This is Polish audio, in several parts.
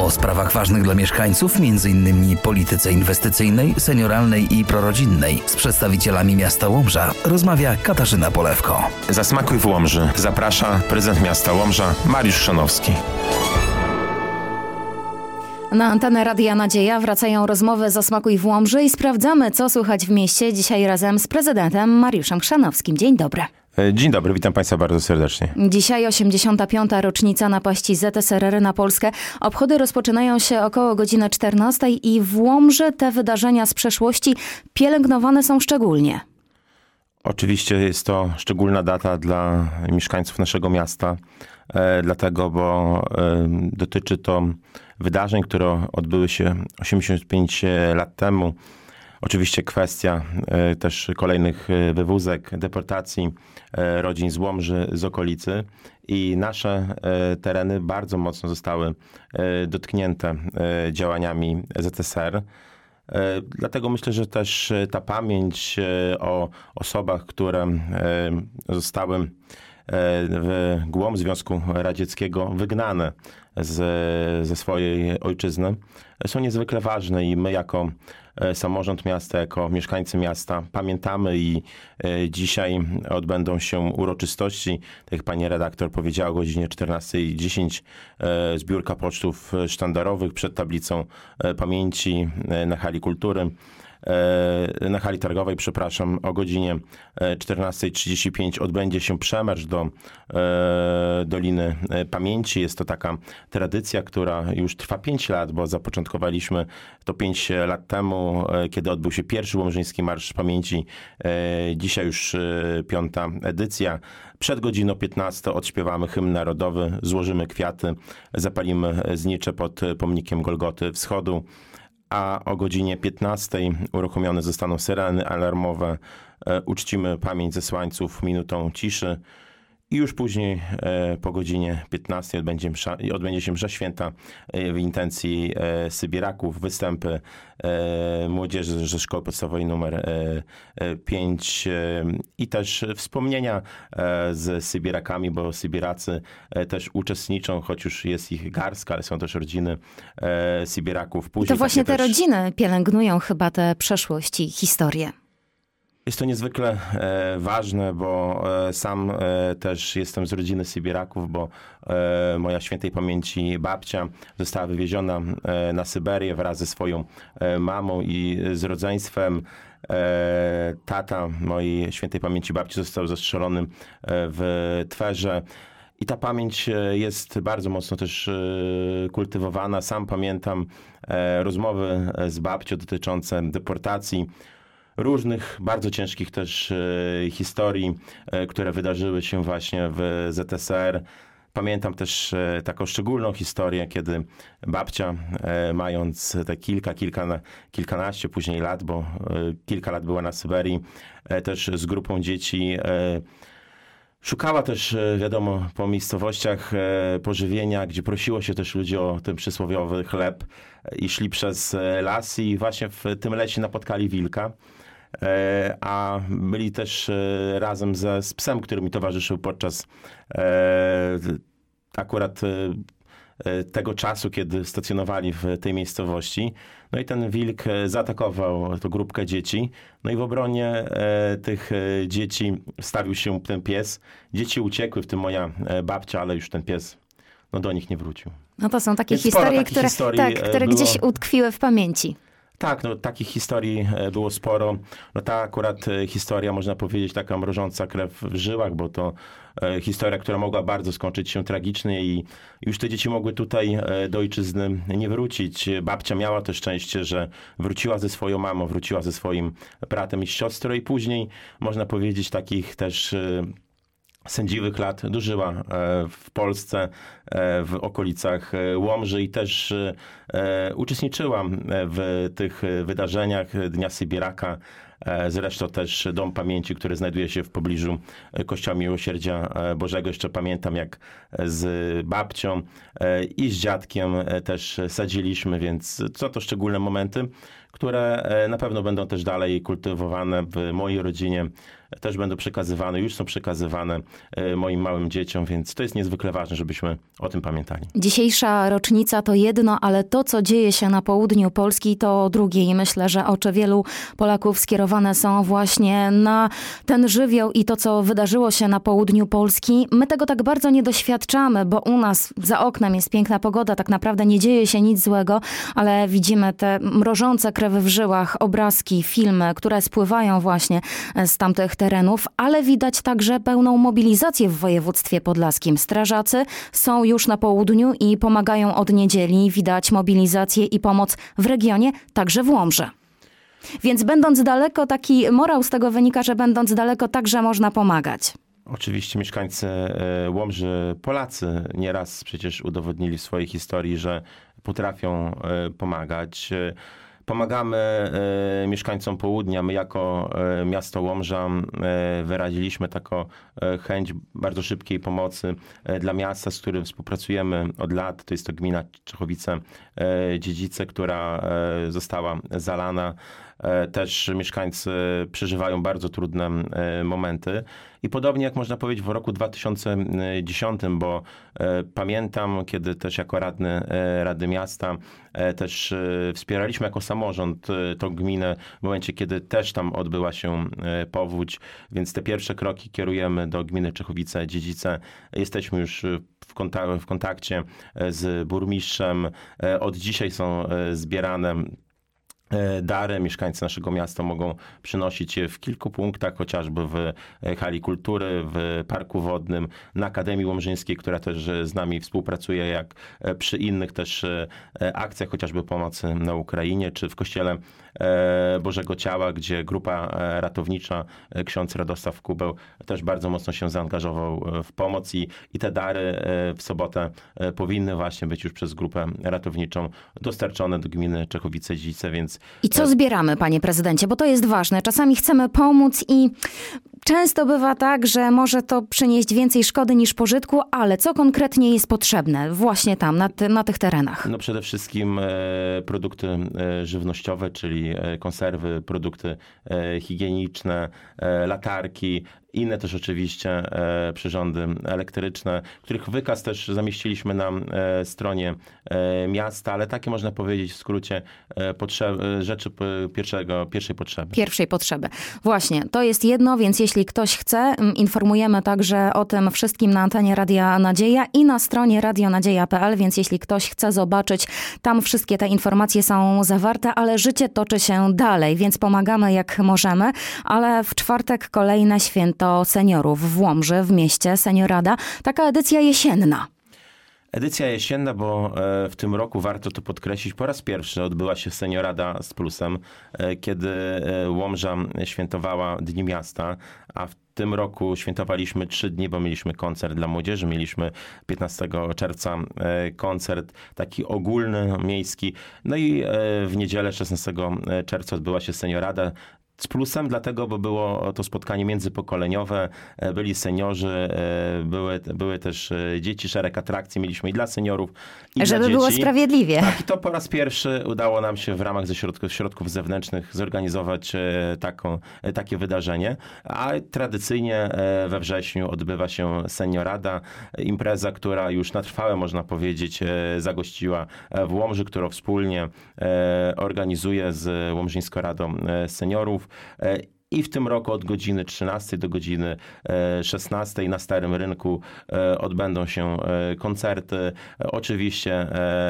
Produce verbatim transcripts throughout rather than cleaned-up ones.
O sprawach ważnych dla mieszkańców, między innymi polityce inwestycyjnej, senioralnej i prorodzinnej, z przedstawicielami miasta Łomża rozmawia Katarzyna Polewko. Zasmakuj w Łomży. Zaprasza prezydent miasta Łomża Mariusz Chrzanowski. Na antenę Radia Nadzieja wracają rozmowy Zasmakuj w Łomży i sprawdzamy, co słychać w mieście. Dzisiaj razem z prezydentem Mariuszem Chrzanowskim. Dzień dobry. Dzień dobry, witam Państwa bardzo serdecznie. Dzisiaj osiemdziesiąta piąta rocznica napaści Z S R R na Polskę. Obchody rozpoczynają się około godziny czternastej i w Łomży te wydarzenia z przeszłości pielęgnowane są szczególnie. Oczywiście jest to szczególna data dla mieszkańców naszego miasta, e, dlatego, bo e, dotyczy to wydarzeń, które odbyły się osiemdziesiąt pięć lat temu. Oczywiście kwestia e, też kolejnych wywózek, deportacji e, rodzin z Łomży, z okolicy i nasze e, tereny bardzo mocno zostały e, dotknięte e, działaniami Z S R. Dlatego myślę, że też ta pamięć o osobach, które zostały w głąb Związku Radzieckiego wygnane z, ze swojej ojczyzny, są niezwykle ważne i my jako samorząd miasta, jako mieszkańcy miasta pamiętamy i dzisiaj odbędą się uroczystości. Tak jak pani redaktor powiedziała, o godzinie czternasta dziesięć zbiórka pocztów sztandarowych przed tablicą pamięci na hali kultury. Na hali targowej, przepraszam, o godzinie czternasta trzydzieści pięć odbędzie się przemarsz do e, Doliny Pamięci. Jest to taka tradycja, która już trwa pięć lat, bo zapoczątkowaliśmy to pięć lat temu, e, kiedy odbył się pierwszy Łomżyński Marsz Pamięci. E, dzisiaj już e, piąta edycja. Przed godziną piętnastą odśpiewamy hymn narodowy, złożymy kwiaty, zapalimy znicze pod pomnikiem Golgoty Wschodu. A o godzinie piętnastej uruchomione zostaną syreny alarmowe. Uczcimy pamięć zesłańców minutą ciszy. I już później po godzinie piętnastej odbędzie, msza, odbędzie się msza święta w intencji Sybiraków, występy młodzieży ze szkoły podstawowej numer pięć i też wspomnienia z Sybirakami, bo Sybiracy też uczestniczą, choć już jest ich garstka, ale są też rodziny Sybiraków. Później to właśnie te też... rodziny pielęgnują chyba tę przeszłość i historię. Jest to niezwykle e, ważne, bo e, sam e, też jestem z rodziny Sybiraków, bo e, moja świętej pamięci babcia została wywieziona e, na Syberię wraz ze swoją e, mamą i z rodzeństwem. E, tata mojej świętej pamięci babci został zastrzelony e, w Twerze. I ta pamięć jest bardzo mocno też kultywowana. Sam pamiętam e, rozmowy z babcią dotyczące deportacji, różnych, bardzo ciężkich też e, historii, e, które wydarzyły się właśnie w Z S R. Pamiętam też e, taką szczególną historię, kiedy babcia, e, mając te kilka, kilka, kilkanaście później lat, bo e, kilka lat była na Syberii, e, też z grupą dzieci, e, szukała też, wiadomo, po miejscowościach pożywienia, gdzie prosiło się też ludzi o ten przysłowiowy chleb i szli przez las i właśnie w tym lesie napotkali wilka. A byli też razem ze, z psem, który mi towarzyszył podczas e, akurat e, tego czasu, kiedy stacjonowali w tej miejscowości. No i ten wilk zaatakował tę grupkę dzieci. No i w obronie e, tych e, dzieci wstawił się ten pies. Dzieci uciekły, w tym moja e, babcia, ale już ten pies no, do nich nie wrócił. No to są takie Więc historie, które, tak, które było... gdzieś utkwiły w pamięci. Tak, no takich historii było sporo. No ta akurat historia, można powiedzieć, taka mrożąca krew w żyłach, bo to e, historia, która mogła bardzo skończyć się tragicznie i już te dzieci mogły tutaj e, do ojczyzny nie wrócić. Babcia miała też szczęście, że wróciła ze swoją mamą, wróciła ze swoim bratem i siostrą i później, można powiedzieć, takich też e, sędziwych lat dożyła w Polsce, w okolicach Łomży i też uczestniczyła w tych wydarzeniach Dnia Sybiraka, Zresztą też Dom Pamięci, który znajduje się w pobliżu Kościoła Miłosierdzia Bożego. Jeszcze pamiętam, jak z babcią i z dziadkiem też sadziliśmy, więc są to szczególne momenty, które na pewno będą też dalej kultywowane w mojej rodzinie, też będą przekazywane, już są przekazywane moim małym dzieciom, więc to jest niezwykle ważne, żebyśmy o tym pamiętali. Dzisiejsza rocznica to jedno, ale to, co dzieje się na południu Polski, to drugie i myślę, że oczy wielu Polaków skierowane są właśnie na ten żywioł i to, co wydarzyło się na południu Polski. My tego tak bardzo nie doświadczamy, bo u nas za oknem jest piękna pogoda, tak naprawdę nie dzieje się nic złego, ale widzimy te mrożące krew w żyłach, obrazki, filmy, które spływają właśnie z tamtych terenów, ale widać także pełną mobilizację w województwie podlaskim. Strażacy są już na południu i pomagają od niedzieli. Widać mobilizację i pomoc w regionie, także w Łomży. Więc będąc daleko, taki morał z tego wynika, że będąc daleko także można pomagać. Oczywiście mieszkańcy Łomży, Polacy nieraz przecież udowodnili w swojej historii, że potrafią pomagać. Pomagamy e, mieszkańcom południa. My jako e, miasto Łomża e, wyraziliśmy taką e, chęć bardzo szybkiej pomocy e, dla miasta, z którym współpracujemy od lat. To jest to gmina Czechowice-Dziedzice, która e, została zalana. E, też mieszkańcy przeżywają bardzo trudne e, momenty. I podobnie jak można powiedzieć w roku dwa tysiące dziesiątym, bo e, pamiętam, kiedy też jako radny e, Rady Miasta e, też e, wspieraliśmy jako samorząd e, tą gminę w momencie, kiedy też tam odbyła się e, powódź, więc te pierwsze kroki kierujemy do gminy Czechowice-Dziedzice. Jesteśmy już w, kontak- w kontakcie z burmistrzem. E, od dzisiaj są e, zbierane dary. Mieszkańcy naszego miasta mogą przynosić je w kilku punktach, chociażby w hali kultury, w parku wodnym, na Akademii Łomżyńskiej, która też z nami współpracuje, jak przy innych też akcjach, chociażby pomocy na Ukrainie, czy w Kościele Bożego Ciała, gdzie grupa ratownicza, ksiądz Radosław Kubeł też bardzo mocno się zaangażował w pomoc i, i te dary w sobotę powinny właśnie być już przez grupę ratowniczą dostarczone do gminy Czechowice-Dziedzice, więc I co zbieramy, panie prezydencie? Bo to jest ważne. Czasami chcemy pomóc i często bywa tak, że może to przynieść więcej szkody niż pożytku, ale co konkretnie jest potrzebne właśnie tam, na, ty, na tych terenach? No przede wszystkim e, produkty e, żywnościowe, czyli e, konserwy, produkty e, higieniczne, e, latarki, inne też oczywiście e, przyrządy elektryczne, których wykaz też zamieściliśmy na e, stronie e, miasta, ale takie można powiedzieć w skrócie e, potrzeby, rzeczy pierwszego, pierwszej potrzeby. Pierwszej potrzeby. Właśnie, to jest jedno, więc jeśli ktoś chce, informujemy także o tym wszystkim na antenie Radia Nadzieja i na stronie radionadzieja kropka p l, więc jeśli ktoś chce zobaczyć, tam wszystkie te informacje są zawarte, ale życie toczy się dalej, więc pomagamy jak możemy, ale w czwartek kolejne święto seniorów w Łomży, w mieście Seniorada. Taka edycja jesienna. Edycja jesienna, bo w tym roku warto to podkreślić, po raz pierwszy odbyła się Seniorada z Plusem, kiedy Łomża świętowała Dni Miasta, a w tym roku świętowaliśmy trzy dni, bo mieliśmy koncert dla młodzieży, mieliśmy piętnastego czerwca koncert taki ogólny, miejski, no i w niedzielę szesnastego czerwca odbyła się Seniorada z Plusem, dlatego, bo było to spotkanie międzypokoleniowe, byli seniorzy, były, były też dzieci, szereg atrakcji mieliśmy i dla seniorów, i Żeby dla dzieci. było sprawiedliwie. Tak, i to po raz pierwszy udało nam się w ramach ze środków, środków zewnętrznych zorganizować taką, takie wydarzenie, a tradycyjnie we wrześniu odbywa się Seniorada, impreza, która już na trwałe, można powiedzieć, zagościła w Łomży, którą wspólnie organizuje z Łomżyńską Radą Seniorów. I w tym roku od godziny trzynastej do godziny szesnastej na Starym Rynku odbędą się koncerty. Oczywiście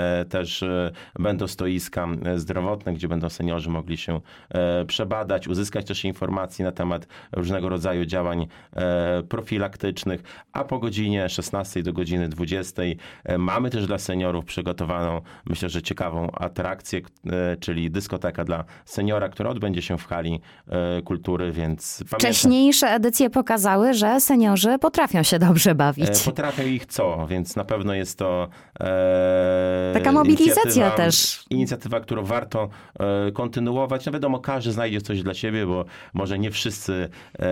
też będą stoiska zdrowotne, gdzie będą seniorzy mogli się przebadać, uzyskać też informacji na temat różnego rodzaju działań profilaktycznych. A po godzinie szesnastej do godziny dwudziestej mamy też dla seniorów przygotowaną, myślę, że ciekawą atrakcję, czyli dyskoteka dla seniora, która odbędzie się w hali kultury. Więc wcześniejsze edycje pokazały, że seniorzy potrafią się dobrze bawić. Potrafią i chcą, więc na pewno jest to e, taka taka mobilizacja inicjatywa, też. Inicjatywa, którą warto e, kontynuować. No wiadomo, każdy znajdzie coś dla siebie, bo może nie wszyscy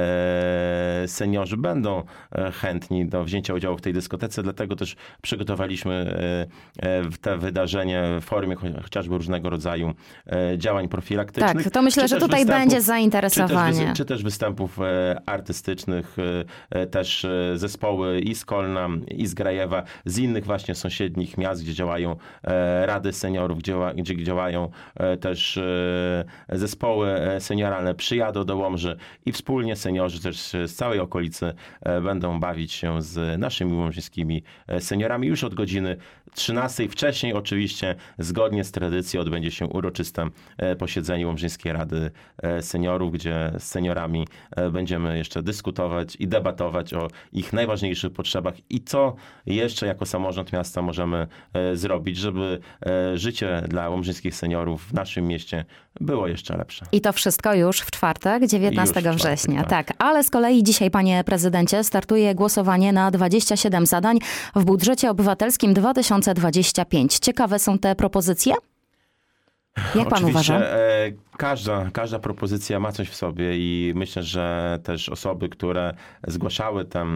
e, seniorzy będą e, chętni do wzięcia udziału w tej dyskotece, dlatego też przygotowaliśmy e, e, te wydarzenie w formie cho- chociażby różnego rodzaju e, działań profilaktycznych. Tak, to myślę, czy że też tutaj występów- będzie Czy też, zainteresowanie. wys- czy też występów e, artystycznych, e, e, też e, zespoły i z Kolna, i z Grajewa, z innych właśnie sąsiednich miast, gdzie działają e, rady seniorów, gdzie, dzia- gdzie działają e, też e, zespoły e, senioralne, przyjadą do Łomży i wspólnie seniorzy też z całej okolicy e, będą bawić się z naszymi łomżyńskimi e, seniorami. Już od godziny trzynastej, wcześniej oczywiście, zgodnie z tradycją odbędzie się uroczyste e, posiedzenie Łomżyńskiej Rady e, Seniorów, gdzie z seniorami e, będziemy jeszcze dyskutować i debatować o ich najważniejszych potrzebach i co jeszcze jako samorząd miasta możemy e, zrobić, żeby e, życie dla łomżyńskich seniorów w naszym mieście było jeszcze lepsze. I to wszystko już w czwartek, dziewiętnastego Już w czwartek, września. tak. Tak, ale z kolei dzisiaj, panie prezydencie, startuje głosowanie na dwadzieścia siedem zadań w budżecie obywatelskim dwa tysiące dwudziestym piątym. Ciekawe są te propozycje? Jak pan Oczywiście, uważa? e, każda, każda propozycja ma coś w sobie i myślę, że też osoby, które zgłaszały tę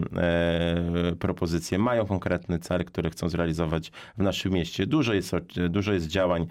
e, propozycję, mają konkretny cel, który chcą zrealizować w naszym mieście. Dużo jest, dużo jest działań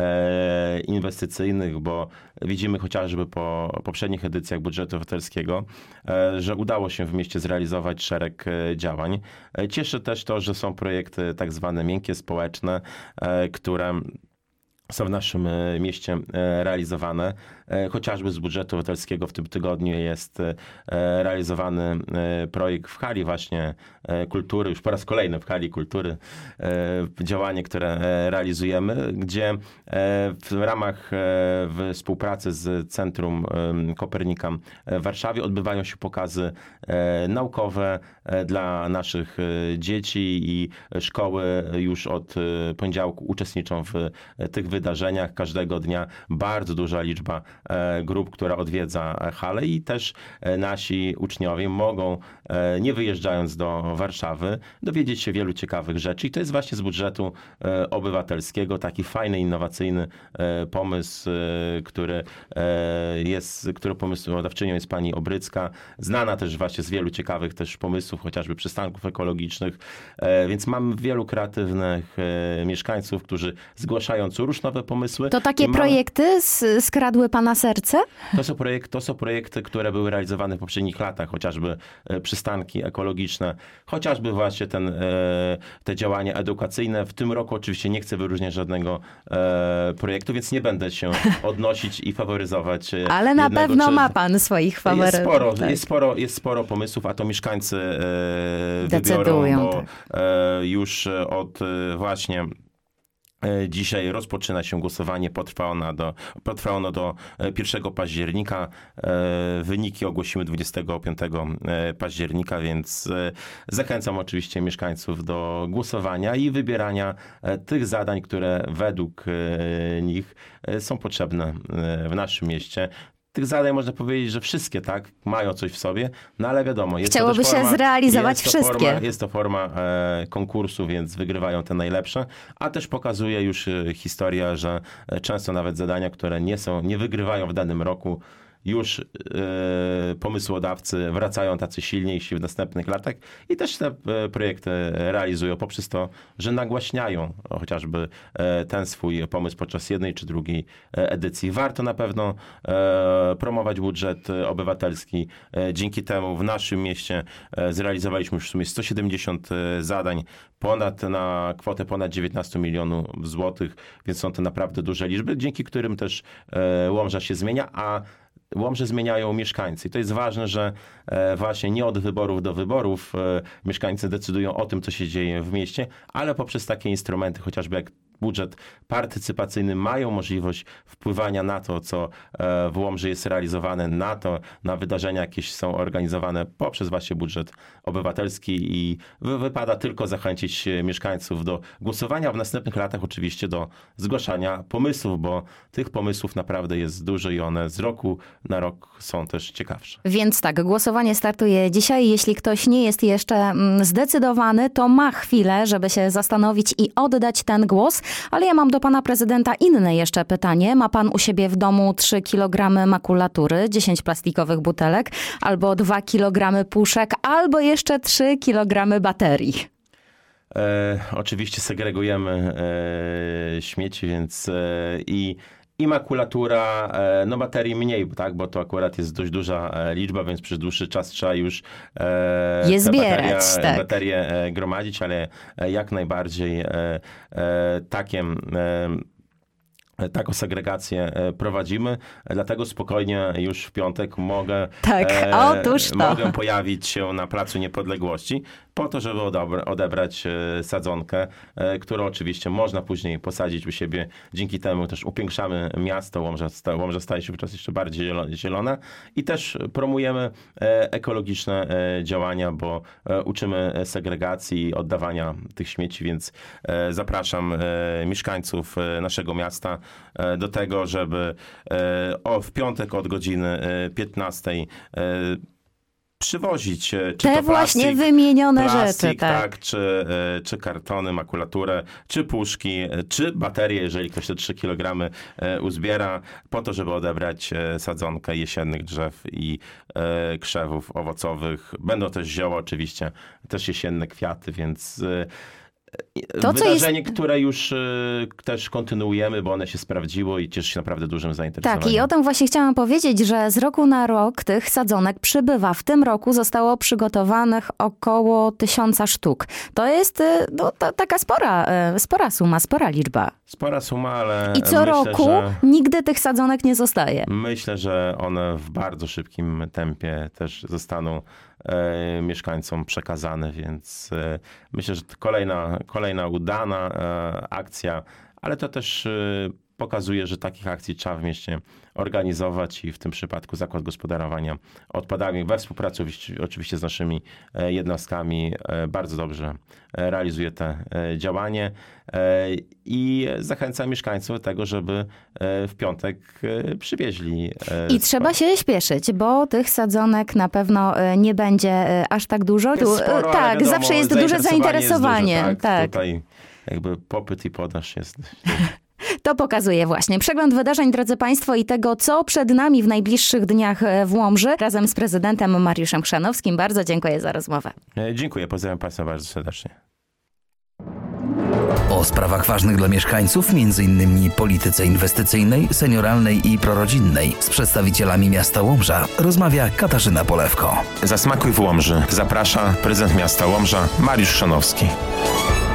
e, inwestycyjnych, bo widzimy chociażby po poprzednich edycjach budżetu obywatelskiego, e, że udało się w mieście zrealizować szereg e, działań. E, cieszy też to, że są projekty tak zwane miękkie, społeczne, e, które są w naszym e, mieście e, realizowane. E, Chociażby z budżetu obywatelskiego w tym tygodniu jest e, realizowany e, projekt w hali właśnie e, kultury, już po raz kolejny w hali kultury, e, działanie, które e, realizujemy, gdzie e, w ramach e, współpracy z Centrum e, Kopernika w Warszawie odbywają się pokazy e, naukowe e, dla naszych e, dzieci i szkoły już od e, poniedziałku uczestniczą w e, tych wydarzeniach. Każdego dnia bardzo duża liczba e, grup, która odwiedza halę i też e, nasi uczniowie mogą, e, nie wyjeżdżając do Warszawy, dowiedzieć się wielu ciekawych rzeczy. I to jest właśnie z budżetu e, obywatelskiego taki fajny, innowacyjny e, pomysł, e, który e, jest, którego pomysłodawczynią jest pani Obrycka, znana też właśnie z wielu ciekawych też pomysłów, chociażby przystanków ekologicznych. E, więc mamy wielu kreatywnych e, mieszkańców, którzy zgłaszają co rusz nowe pomysły. To takie I mamy- projekty s- skradły pana serce? to są, projekt, to są projekty, które były realizowane w poprzednich latach, chociażby e, przystanki ekologiczne, chociażby właśnie ten, e, te działania edukacyjne. W tym roku oczywiście nie chcę wyróżniać żadnego e, projektu, więc nie będę się odnosić i faworyzować e, Ale na jednego pewno czy- ma pan swoich faworytów. jest sporo, tak. jest, sporo, jest sporo pomysłów, a to mieszkańcy e, Decydują, wybiorą, bo tak. e, już od e, właśnie e, dzisiaj rozpoczyna się głosowanie, potrwa ona do, potrwa ono do e, pierwszego października. E, Wyniki ogłosimy dwudziestego piątego października, więc e, zachęcam oczywiście mieszkańców do głosowania i wybierania e, tych zadań, które według e, nich e, są potrzebne e, w naszym mieście. Tych zadań można powiedzieć, że wszystkie tak mają coś w sobie, no ale wiadomo. Jest Chciałoby to też się forma, zrealizować jest to wszystkie. Forma, jest to forma e, konkursu, więc wygrywają te najlepsze, a też pokazuje już e, historia, że e, często nawet zadania, które nie są, nie wygrywają w danym roku, już e, pomysłodawcy wracają tacy silniejsi w następnych latach i też te e, projekty realizują poprzez to, że nagłaśniają chociażby e, ten swój pomysł podczas jednej czy drugiej e, edycji. Warto na pewno e, promować budżet e, obywatelski. E, dzięki temu w naszym mieście e, zrealizowaliśmy już w sumie sto siedemdziesiąt e, zadań, ponad na kwotę ponad dziewiętnaście milionów złotych, więc są to naprawdę duże liczby, dzięki którym też e, Łomża się zmienia, a Łomże zmieniają mieszkańcy. I to jest ważne, że e, właśnie nie od wyborów do wyborów e, mieszkańcy decydują o tym, co się dzieje w mieście, ale poprzez takie instrumenty, chociażby jak budżet partycypacyjny, mają możliwość wpływania na to, co e, w Łomży jest realizowane, na to, na wydarzenia jakieś są organizowane poprzez właśnie budżet obywatelski i wy, wypada tylko zachęcić mieszkańców do głosowania, a w następnych latach oczywiście do zgłaszania pomysłów, bo tych pomysłów naprawdę jest dużo i one z roku na rok są też ciekawsze. Więc tak, głosowanie startuje dzisiaj. Jeśli ktoś nie jest jeszcze mm, zdecydowany, to ma chwilę, żeby się zastanowić i oddać ten głos. Ale ja mam do pana prezydenta inne jeszcze pytanie. Ma pan u siebie w domu trzy kilogramy makulatury, dziesięć plastikowych butelek, albo dwa kilogramy puszek, albo jeszcze trzy kilogramy baterii? E, oczywiście segregujemy e, śmieci, więc e, i, i makulatura, e, no baterii mniej, tak, bo to akurat jest dość duża e, liczba, więc przez dłuższy czas trzeba już e, Je zbierać, bateria, tak. baterie e, gromadzić, ale e, jak najbardziej e, e, takiem e, taką segregację prowadzimy, dlatego spokojnie już w piątek mogę, Tak, e, otóż to. mogę pojawić się na Placu Niepodległości po to, żeby odebra- odebrać e, sadzonkę, e, którą oczywiście można później posadzić u siebie. Dzięki temu też upiększamy miasto. Łomża, sta- Łomża staje się wówczas jeszcze bardziej zielo- zielona i też promujemy e, ekologiczne e, działania, bo e, uczymy segregacji, oddawania tych śmieci, więc e, zapraszam e, mieszkańców e, naszego miasta e, do tego, żeby e, o, w piątek od godziny e, piętnastej e, przywozić e, czy Te to właśnie plastik, wymienione plastik, rzeczy, tak. tak, czy, e, czy kartony, makulaturę, czy puszki, e, czy baterie, jeżeli ktoś te trzy kilogramy e, uzbiera, po to, żeby odebrać e, sadzonkę jesiennych drzew i e, krzewów owocowych. Będą też zioła oczywiście, też jesienne kwiaty, więc e, To, co wydarzenie, jest- które już y, też kontynuujemy, bo one się sprawdziło i cieszy się naprawdę dużym zainteresowaniem. Tak, i o tym właśnie chciałam powiedzieć, że z roku na rok tych sadzonek przybywa. W tym roku zostało przygotowanych około tysiąca sztuk. To jest y, no, ta, taka spora, y, spora suma, spora liczba. Spora suma, ale I co myślę, roku że... nigdy tych sadzonek nie zostaje. Myślę, że one w bardzo szybkim tempie też zostaną e, mieszkańcom przekazane, więc e, myślę, że to kolejna, kolejna udana e, akcja, ale to też e, pokazuje, że takich akcji trzeba w mieście organizować i w tym przypadku Zakład Gospodarowania Odpadami we współpracy oczywiście- oczywiście z naszymi e, jednostkami e, bardzo dobrze e, realizuje te e, działanie e, i zachęca mieszkańców do tego, żeby e, w piątek e, przywieźli. e, I trzeba się śpieszyć, bo tych sadzonek na pewno y, nie będzie y, aż tak dużo. Jest Tu, y, sporo, ale tak, wiadomo, zawsze jest duże zainteresowanie. Jest duże, tak. Tutaj jakby popyt i podaż jest. To pokazuje właśnie przegląd wydarzeń, drodzy Państwo, i tego, co przed nami w najbliższych dniach w Łomży. Razem z prezydentem Mariuszem Chrzanowskim. Bardzo dziękuję za rozmowę. E, Dziękuję, pozdrawiam Państwa bardzo serdecznie. O sprawach ważnych dla mieszkańców, między innymi polityce inwestycyjnej, senioralnej i prorodzinnej, z przedstawicielami miasta Łomża rozmawia Katarzyna Polewko. Zasmakuj w Łomży. Zaprasza prezydent miasta Łomża Mariusz Chrzanowski.